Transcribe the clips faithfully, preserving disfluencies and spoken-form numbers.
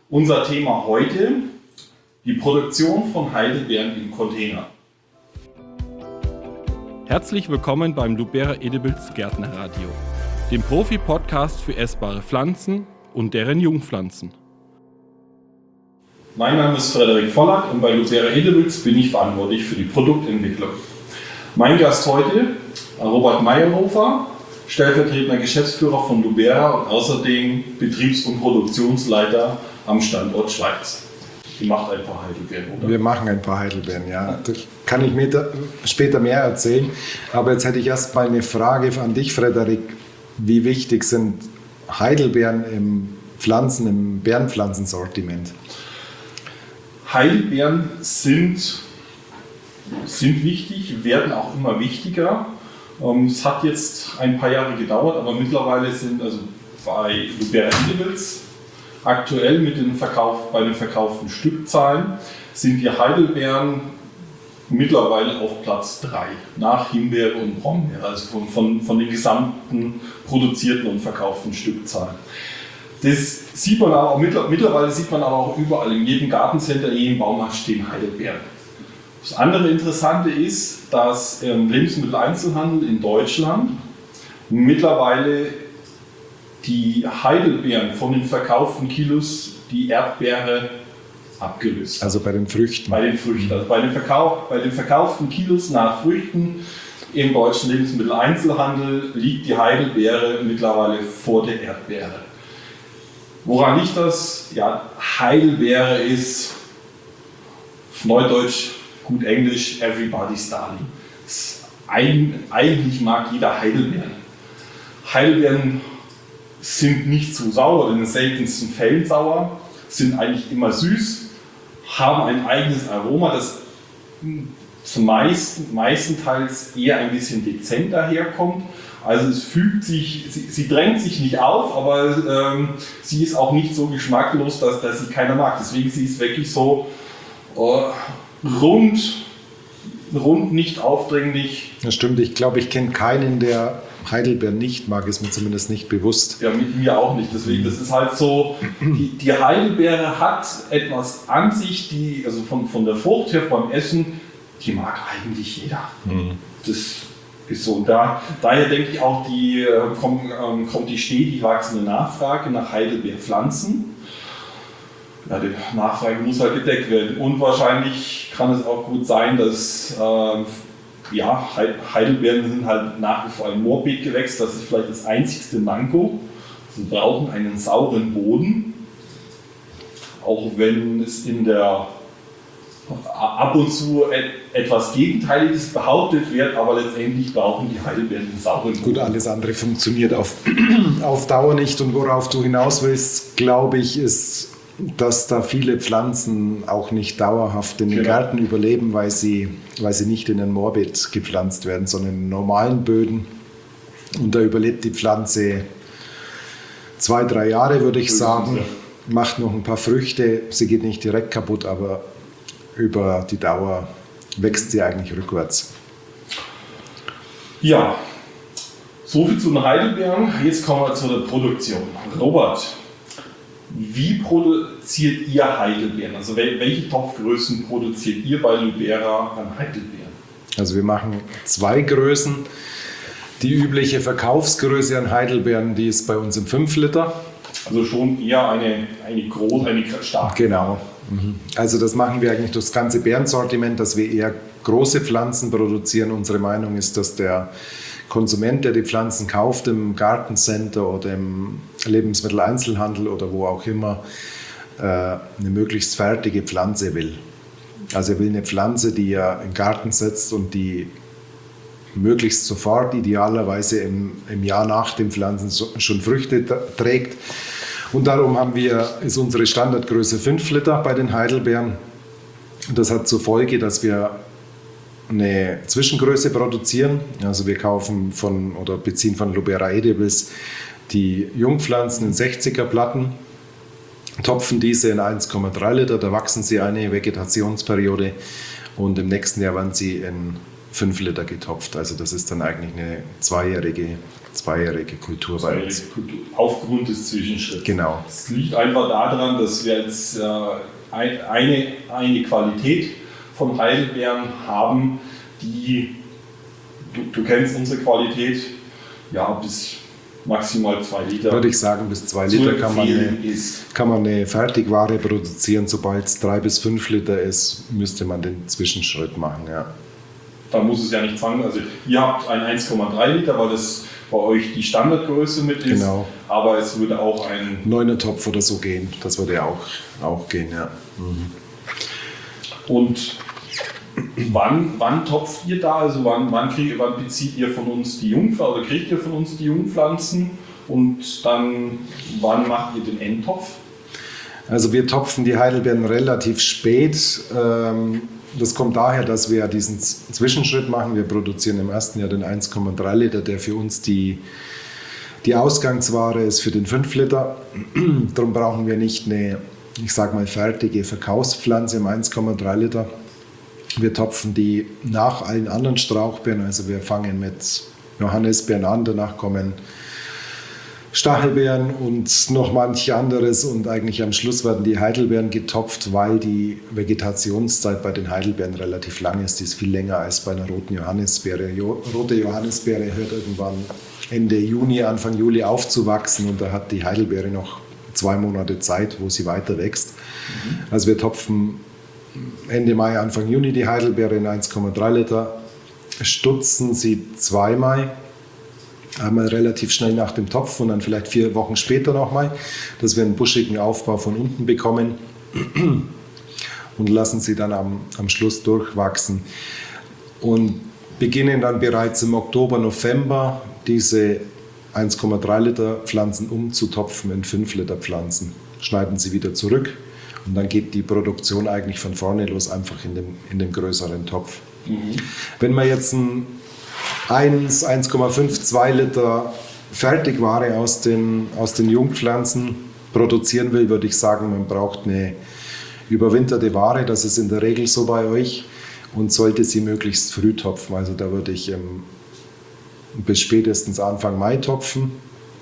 Unser Thema heute, die Produktion von Heidelbeeren im Container. Herzlich willkommen beim Lubera Edibles Gärtnerradio, dem Profi-Podcast für essbare Pflanzen und deren Jungpflanzen. Mein Name ist Frederik Vollack und bei Lubera Edibles bin ich verantwortlich für die Produktentwicklung. Mein Gast heute, Robert Meyerhofer, stellvertretender Geschäftsführer von Lubera und außerdem Betriebs- und Produktionsleiter am Standort Schweiz. Ihr macht ein paar Heidelbeeren, oder? Wir machen ein paar Heidelbeeren, ja. Da kann ich mir später mehr erzählen. Aber jetzt hätte ich erst mal eine Frage an dich, Frederik. Wie wichtig sind Heidelbeeren im Pflanzen, im Beerenpflanzensortiment? Heidelbeeren sind, sind wichtig, werden auch immer wichtiger. Es hat jetzt ein paar Jahre gedauert, aber mittlerweile sind also bei Lubera Edibles aktuell mit den Verkauf, bei den verkauften Stückzahlen sind die Heidelbeeren mittlerweile auf Platz drei nach Himbeere und Brombeere, also von, von, von den gesamten produzierten und verkauften Stückzahlen. Das sieht man aber auch, mittlerweile sieht man aber auch überall, in jedem Gartencenter, in jedem Baumarkt stehen Heidelbeeren. Das andere Interessante ist, dass im Lebensmitteleinzelhandel in Deutschland mittlerweile die Heidelbeeren von den verkauften Kilos die Erdbeere abgelöst. Also bei den Früchten? Bei den Früchten. Also bei den, Verkauf, bei den verkauften Kilos nach Früchten im deutschen Lebensmitteleinzelhandel liegt die Heidelbeere mittlerweile vor der Erdbeere. Woran liegt das? Ja, Heidelbeere ist auf Neudeutsch, gut Englisch, everybody's darling. Eigentlich mag jeder Heidelbeeren. Heidelbeeren sind nicht zu sauer, in den seltensten Fällen sauer, sind eigentlich immer süß, haben ein eigenes Aroma, das zum meisten, meistenteils eher ein bisschen dezent daherkommt. Also es fügt sich, sie, sie drängt sich nicht auf, aber ähm, sie ist auch nicht so geschmacklos, dass, dass sie keiner mag. Deswegen sie ist wirklich so äh, rund, rund, nicht aufdringlich. Das stimmt, ich glaube, ich kenne keinen, der Heidelbeeren nicht mag, ist mir zumindest nicht bewusst. Ja, mit mir auch nicht. Deswegen, das ist halt so, die, die Heidelbeere hat etwas an sich, die, also von, von der Frucht her beim Essen, die mag eigentlich jeder. Mhm. Das ist so. Und da, daher denke ich auch, die, äh, kommt, ähm, kommt die stetig wachsende Nachfrage nach Heidelbeerpflanzen. Ja, die Nachfrage muss halt gedeckt werden. Und wahrscheinlich kann es auch gut sein, dass äh, ja, Heidelbeeren sind halt nach wie vor ein Moorbeetgewächs, das ist vielleicht das einzigste Manko. Sie brauchen einen sauren Boden, auch wenn es in der ab und zu etwas Gegenteiliges behauptet wird, aber letztendlich brauchen die Heidelbeeren einen sauren Boden. Gut, alles andere funktioniert auf, auf Dauer nicht, und worauf du hinaus willst, glaube ich, ist, dass da viele Pflanzen auch nicht dauerhaft in den genau. Gärten überleben, weil sie, weil sie nicht in ein Moorbeet gepflanzt werden, sondern in normalen Böden. Und da überlebt die Pflanze zwei, drei Jahre, würde ich sagen, macht noch ein paar Früchte. Sie geht nicht direkt kaputt, aber über die Dauer wächst sie eigentlich rückwärts. Ja, soviel zu den Heidelbeeren. Jetzt kommen wir zu der Produktion. Robert, wie produziert ihr Heidelbeeren? Also welche Topfgrößen produziert ihr bei Lubera an Heidelbeeren? Also wir machen zwei Größen. Die übliche Verkaufsgröße an Heidelbeeren, die ist bei uns im fünf Liter. Also schon eher eine, eine große, eine starke. Genau. Also das machen wir eigentlich durch das ganze Beerensortiment, dass wir eher große Pflanzen produzieren. Unsere Meinung ist, dass der Konsument, der die Pflanzen kauft im Gartencenter oder im Lebensmitteleinzelhandel oder wo auch immer, eine möglichst fertige Pflanze will. Also er will eine Pflanze, die er in den Garten setzt und die möglichst sofort, idealerweise im, im Jahr nach dem Pflanzen schon Früchte trägt. Und darum haben wir, ist unsere Standardgröße fünf Liter bei den Heidelbeeren. Und das hat zur Folge, dass wir eine Zwischengröße produzieren. Also wir kaufen von oder beziehen von Lubera Edibles die Jungpflanzen in sechziger Platten, topfen diese in eins Komma drei Liter, da wachsen sie eine Vegetationsperiode und im nächsten Jahr werden sie in fünf Liter getopft. Also das ist dann eigentlich eine zweijährige, zweijährige Kultur bei uns. Kultur, aufgrund des Zwischenschritts. Genau. Es liegt einfach daran, dass wir jetzt äh, ein, eine, eine Qualität von Heidelbeeren haben, die, du, du kennst unsere Qualität, ja, bis maximal zwei Liter. Würde ich sagen, bis zwei Liter kann man, eine, ist. kann man eine Fertigware produzieren. Sobald es drei bis fünf Liter ist, müsste man den Zwischenschritt machen. Ja. Da muss es ja nicht fangen. Also ihr habt ein eins Komma drei Liter, weil das bei euch die Standardgröße mit ist. Genau. Aber es würde auch ein Neuner Topf oder so gehen. Das würde ja auch, auch gehen, ja. Mhm. Und wann, wann topft ihr da? Also wann, wann, kriegt, wann bezieht ihr von uns die Jungpflanzen oder kriegt ihr von uns die Jungpflanzen? Und dann wann macht ihr den Endtopf? Also wir topfen die Heidelbeeren relativ spät. Das kommt daher, dass wir diesen Zwischenschritt machen. Wir produzieren im ersten Jahr den eins Komma drei Liter, der für uns die, die Ausgangsware ist für den fünf Liter. Darum brauchen wir nicht eine, ich sage mal, fertige Verkaufspflanze im eins Komma drei Liter. Wir topfen die nach allen anderen Strauchbeeren, also wir fangen mit Johannisbeeren an, danach kommen Stachelbeeren und noch manch anderes und eigentlich am Schluss werden die Heidelbeeren getopft, weil die Vegetationszeit bei den Heidelbeeren relativ lang ist. Die ist viel länger als bei einer roten Johannisbeere. Jo- rote Johannisbeere hört irgendwann Ende Juni, Anfang Juli aufzuwachsen und da hat die Heidelbeere noch zwei Monate Zeit, wo sie weiter wächst. Mhm. Also wir topfen Ende Mai, Anfang Juni die Heidelbeere in eins Komma drei Liter, stutzen sie zweimal, einmal relativ schnell nach dem Topf und dann vielleicht vier Wochen später nochmal, dass wir einen buschigen Aufbau von unten bekommen und lassen sie dann am, am Schluss durchwachsen und beginnen dann bereits im Oktober, November diese eins Komma drei Liter Pflanzen umzutopfen in fünf Liter Pflanzen, schneiden sie wieder zurück. Und dann geht die Produktion eigentlich von vorne los, einfach in dem, in dem größeren Topf. Mhm. Wenn man jetzt ein eins, eins Komma fünf, zwei Liter Fertigware aus den, aus den Jungpflanzen produzieren will, würde ich sagen, man braucht eine überwinterte Ware. Das ist in der Regel so bei euch und sollte sie möglichst früh topfen. Also da würde ich ähm, bis spätestens Anfang Mai topfen.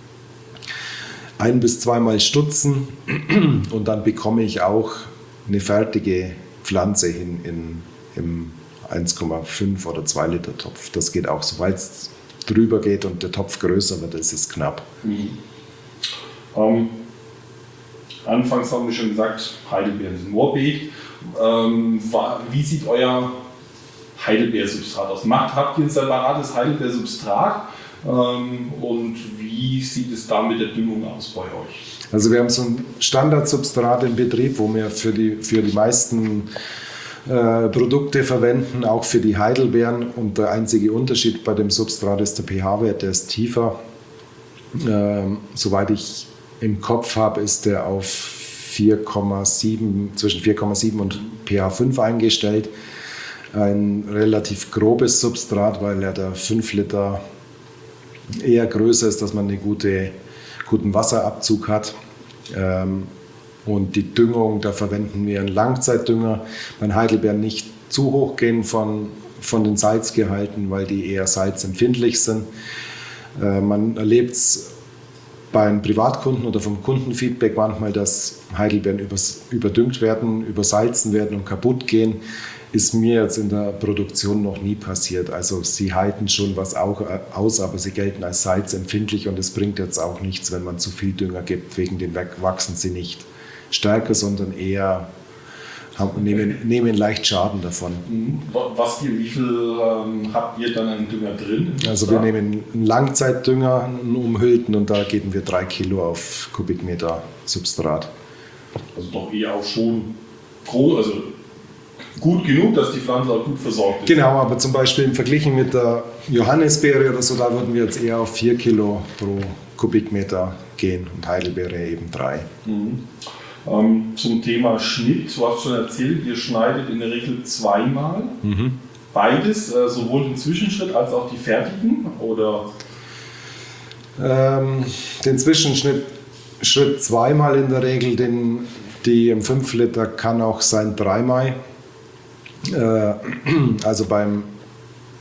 Ein- bis zweimal stutzen und dann bekomme ich auch eine fertige Pflanze hin in, im eins Komma fünf oder zwei Liter Topf. Das geht auch, sobald es drüber geht und der Topf größer wird, ist es knapp. Mhm. Ähm, anfangs haben wir schon gesagt, Heidelbeeren ist ein Moorbeet. Ähm, wie sieht euer Heidelbeersubstrat aus? Macht, habt ihr ein separates Heidelbeersubstrat? Ähm, und wie sieht es da mit der Düngung aus bei euch? Also wir haben so ein Standardsubstrat im Betrieb, wo wir für die, für die meisten äh, Produkte verwenden, auch für die Heidelbeeren. Und der einzige Unterschied bei dem Substrat ist der pH-Wert, der ist tiefer. Ähm, soweit ich im Kopf habe, ist der auf vier Komma sieben, zwischen vier Komma sieben und pH fünf eingestellt. Ein relativ grobes Substrat, weil ja der fünf Liter eher größer ist, dass man einen gute, guten Wasserabzug hat. Ähm, und die Düngung, da verwenden wir einen Langzeitdünger. Bei Heidelbeeren nicht zu hoch gehen von, von den Salzgehalten, weil die eher salzempfindlich sind. Äh, man erlebt es bei einem Privatkunden oder vom Kundenfeedback manchmal, dass Heidelbeeren übers, überdüngt werden, übersalzen werden und kaputt gehen. Ist mir jetzt in der Produktion noch nie passiert. Also sie halten schon was auch aus, aber sie gelten als salzempfindlich und es bringt jetzt auch nichts, wenn man zu viel Dünger gibt. Wegen dem wachsen sie nicht stärker, sondern eher haben, nehmen, nehmen leicht Schaden davon. Was, wie viel ähm, habt ihr dann an Dünger drin? Also wir nehmen einen Langzeitdünger, einen umhüllten, und da geben wir drei Kilo auf Kubikmeter Substrat. Also doch eher auch schon groß, also gut genug, dass die Pflanze auch gut versorgt ist. Genau, aber zum Beispiel im Vergleich mit der Johannisbeere oder so, da würden wir jetzt eher auf vier Kilo pro Kubikmeter gehen und Heidelbeere eben drei. Mhm. Ähm, zum Thema Schnitt, du hast schon erzählt, ihr schneidet in der Regel zweimal. Mhm. Beides, äh, sowohl den Zwischenschritt als auch die fertigen? Oder? Ähm, den Zwischenschritt Schritt zweimal in der Regel, den, die im fünf Liter kann auch sein dreimal. Äh, also beim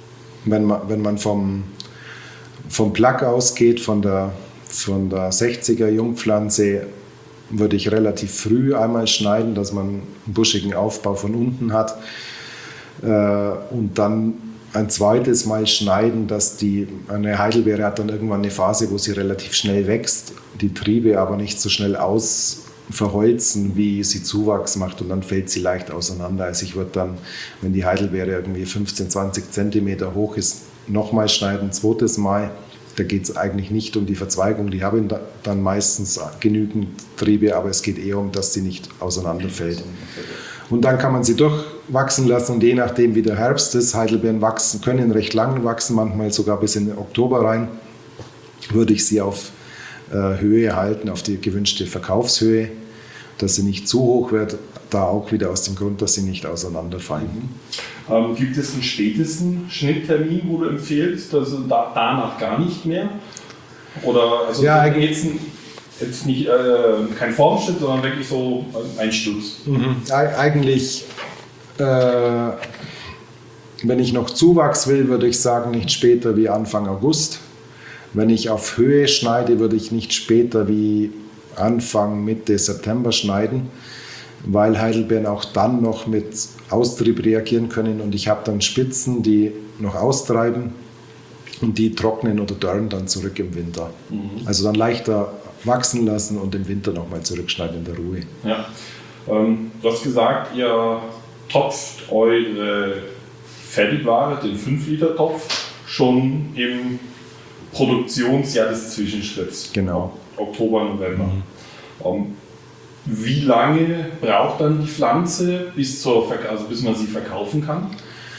wenn man, wenn man vom, vom Plug ausgeht, von der, von der sechziger Jungpflanze, würde ich relativ früh einmal schneiden, dass man einen buschigen Aufbau von unten hat. Äh, und dann ein zweites Mal schneiden, dass die, eine Heidelbeere hat dann irgendwann eine Phase, wo sie relativ schnell wächst, die Triebe aber nicht so schnell aus verholzen, wie sie Zuwachs macht, und dann fällt sie leicht auseinander. Also ich würde dann, wenn die Heidelbeere irgendwie fünfzehn, zwanzig Zentimeter hoch ist, nochmal schneiden, ein zweites Mal. Da geht es eigentlich nicht um die Verzweigung, die haben dann meistens genügend Triebe, aber es geht eher um, dass sie nicht auseinanderfällt. Und dann kann man sie durchwachsen lassen, und je nachdem wie der Herbst ist, Heidelbeeren wachsen, können recht lang wachsen, manchmal sogar bis in den Oktober rein, würde ich sie auf äh, Höhe halten, auf die gewünschte Verkaufshöhe, dass sie nicht zu hoch wird, da auch wieder aus dem Grund, dass sie nicht auseinanderfallen. Mhm. Ähm, gibt es einen spätesten Schnitttermin, wo du empfiehlst, also da, danach gar nicht mehr? Oder also ja, jetzt, jetzt nicht äh, kein Formschnitt, sondern wirklich so ein Sturz? Mhm. Eigentlich, äh, wenn ich noch Zuwachs will, würde ich sagen, nicht später wie Anfang August. Wenn ich auf Höhe schneide, würde ich nicht später wie Anfang, Mitte September schneiden, weil Heidelbeeren auch dann noch mit Austrieb reagieren können, und ich habe dann Spitzen, die noch austreiben und die trocknen oder dörren dann zurück im Winter. Mhm. Also dann leichter wachsen lassen und im Winter nochmal zurückschneiden in der Ruhe. Ja. Ähm, du hast gesagt, ihr topft eure Fertigware, den fünf Liter Topf, schon im Produktionsjahr des Zwischenschritts. Genau. Oktober, November. Mhm. Um, wie lange braucht dann die Pflanze, bis, zur Verk- also bis man sie verkaufen kann?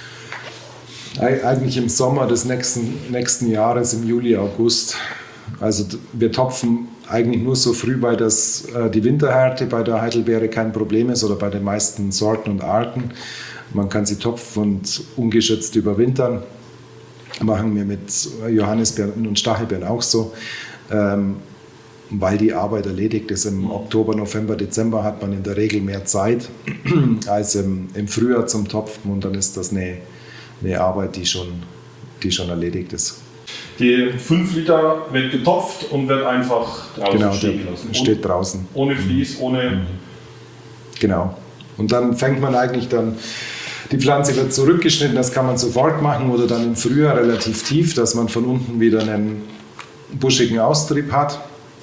Eigentlich im Sommer des nächsten, nächsten Jahres, im Juli, August. Also wir topfen eigentlich nur so früh, weil das, äh, die Winterhärte bei der Heidelbeere kein Problem ist, oder bei den meisten Sorten und Arten. Man kann sie topfen und ungeschützt überwintern. Machen wir mit Johannisbeeren und Stachelbeeren auch so. Ähm, weil die Arbeit erledigt ist. Im Oktober, November, Dezember hat man in der Regel mehr Zeit als im, im Frühjahr zum Topfen, und dann ist das eine, eine Arbeit, die schon, die schon erledigt ist. Die fünf Liter wird getopft und wird einfach draußen genau, stehen lassen. Steht draußen. Ohne Vlies, ohne... Mhm. Genau. Und dann fängt man eigentlich dann, die Pflanze wird zurückgeschnitten, das kann man sofort machen, oder dann im Frühjahr relativ tief, dass man von unten wieder einen buschigen Austrieb hat.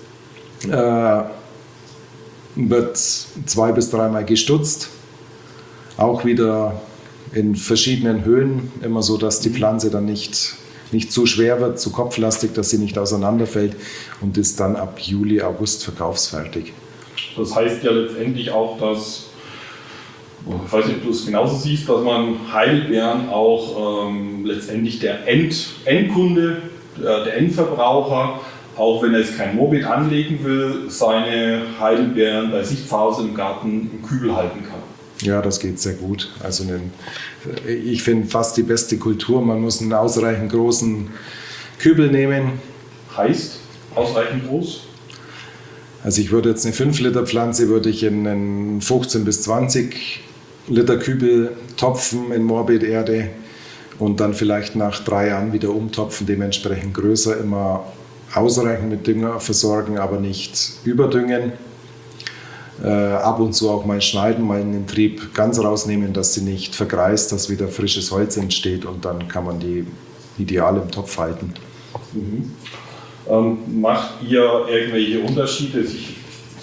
Äh, wird zwei bis dreimal gestutzt, auch wieder in verschiedenen Höhen, immer so, dass die Pflanze dann nicht, nicht zu schwer wird, zu kopflastig, dass sie nicht auseinanderfällt, und ist dann ab Juli, August verkaufsfertig. Das heißt ja letztendlich auch, dass, ich weiß nicht, ob du es genauso siehst, dass man Heidelbeeren auch ähm, letztendlich der End, Endkunde, der, der Endverbraucher, auch wenn er jetzt kein Morbid anlegen will, seine Heidelbeeren bei sich zu Hause im Garten im Kübel halten kann. Ja, das geht sehr gut. Also einen, ich finde fast die beste Kultur. Man muss einen ausreichend großen Kübel nehmen. Heißt ausreichend groß? Also ich würde jetzt eine fünf Liter Pflanze würde ich in einen fünfzehn bis zwanzig Liter Kübel topfen in Morbid-Erde und dann vielleicht nach drei Jahren wieder umtopfen, dementsprechend größer, immer ausreichend mit Dünger versorgen, aber nicht überdüngen. Äh, ab und zu auch mal schneiden, mal den Trieb ganz rausnehmen, dass sie nicht vergreist, dass wieder frisches Holz entsteht, und dann kann man die ideal im Topf halten. Mhm. Ähm, macht ihr irgendwelche Unterschiede? Ich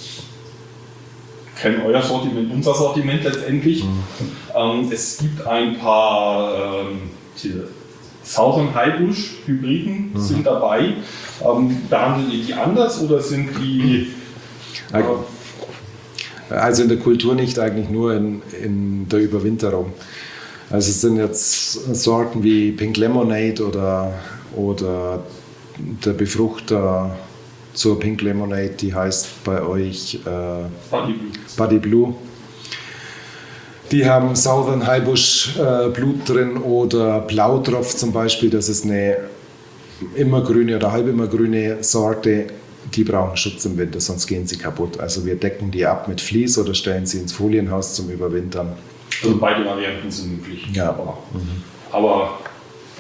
kenne euer Sortiment, unser Sortiment letztendlich. Mhm. Ähm, es gibt ein paar ähm, Southern Highbush Hybriden, mhm. sind dabei. Ähm, behandelt ihr die anders oder sind die... Äh, also in der Kultur nicht, eigentlich nur in, in der Überwinterung. Also es sind jetzt Sorten wie Pink Lemonade oder, oder der Befruchter zur Pink Lemonade, die heißt bei euch äh, Buddy Blue. Buddy Blue. Die haben Southern Highbush äh, Blut drin, oder Blautropf zum Beispiel, das ist eine immergrüne oder halbimmergrüne Sorte. Die brauchen Schutz im Winter, sonst gehen sie kaputt. Also wir decken die ab mit Vlies oder stellen sie ins Folienhaus zum Überwintern. Also beide Varianten sind möglich. Ja. Aber, mhm. aber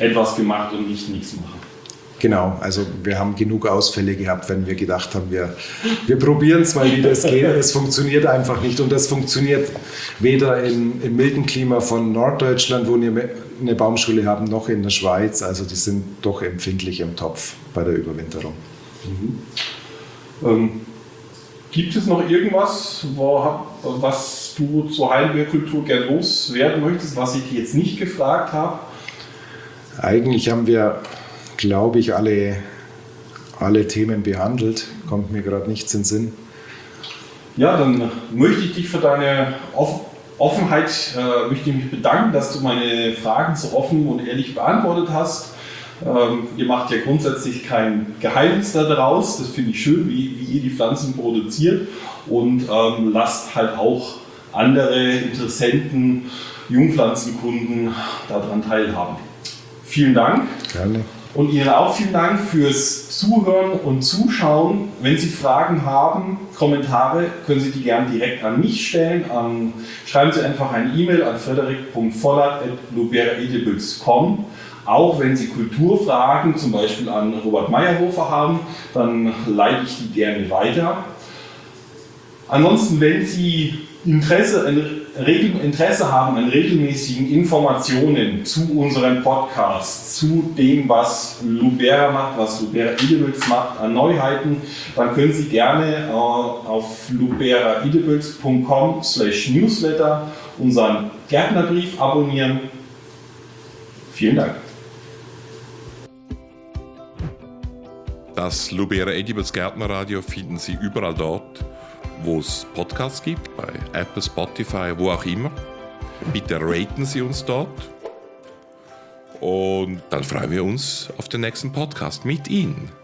etwas gemacht und nicht nichts machen. Genau, also wir haben genug Ausfälle gehabt, wenn wir gedacht haben, wir, wir probieren es mal, wie das geht. Es funktioniert einfach nicht und das funktioniert weder im, im milden Klima von Norddeutschland, wo wir eine Baumschule haben, noch in der Schweiz. Also die sind doch empfindlich im Topf bei der Überwinterung. Mhm. Ähm, gibt es noch irgendwas, wo, was du zur Heidelbeerkultur gerne loswerden möchtest, was ich jetzt nicht gefragt habe? Eigentlich haben wir, glaube ich, alle, alle Themen behandelt. Kommt mir gerade nichts in den Sinn. Ja, dann möchte ich dich für deine Offenheit äh, möchte ich mich bedanken, dass du meine Fragen so offen und ehrlich beantwortet hast. Ähm, ihr macht ja grundsätzlich kein Geheimnis daraus. Das finde ich schön, wie, wie ihr die Pflanzen produziert und ähm, lasst halt auch andere Interessenten, Jungpflanzenkunden daran teilhaben. Vielen Dank. Gerne. Und Ihnen auch vielen Dank fürs Zuhören und Zuschauen. Wenn Sie Fragen haben, Kommentare, können Sie die gerne direkt an mich stellen. An, schreiben Sie einfach eine E-Mail an frederik punkt vollert at lubera edibles punkt com. Auch wenn Sie Kulturfragen, zum Beispiel an Robert Meyerhofer haben, dann leite ich die gerne weiter. Ansonsten, wenn Sie Interesse, Interesse haben an regelmäßigen Informationen zu unserem Podcast, zu dem, was Lubera macht, was Lubera Edibles macht, an Neuheiten, dann können Sie gerne äh, auf lubera edibles punkt com slash newsletter unseren Gärtnerbrief abonnieren. Vielen Dank. Das Lubera Edibles Gärtnerradio finden Sie überall dort, wo es Podcasts gibt, bei Apple, Spotify, wo auch immer. Bitte raten Sie uns dort. Und dann freuen wir uns auf den nächsten Podcast mit Ihnen.